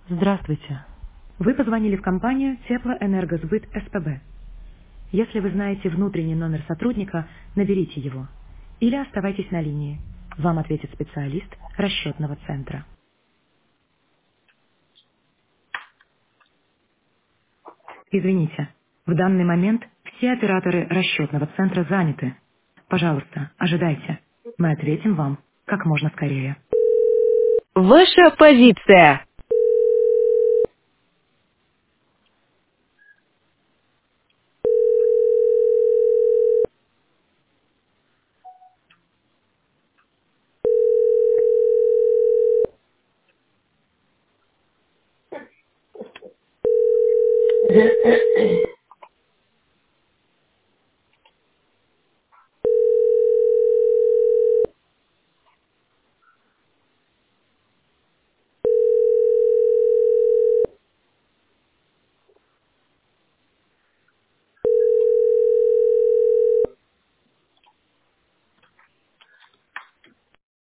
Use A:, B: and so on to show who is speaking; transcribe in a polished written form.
A: Здравствуйте. Вы позвонили в компанию Теплоэнергосбыт СПБ. Если вы знаете внутренний номер сотрудника, наберите его. Или оставайтесь на линии. Вам ответит специалист расчетного центра. Извините, в данный момент все операторы расчетного центра заняты. Пожалуйста, ожидайте. Мы ответим вам как можно скорее.
B: Ваша позиция.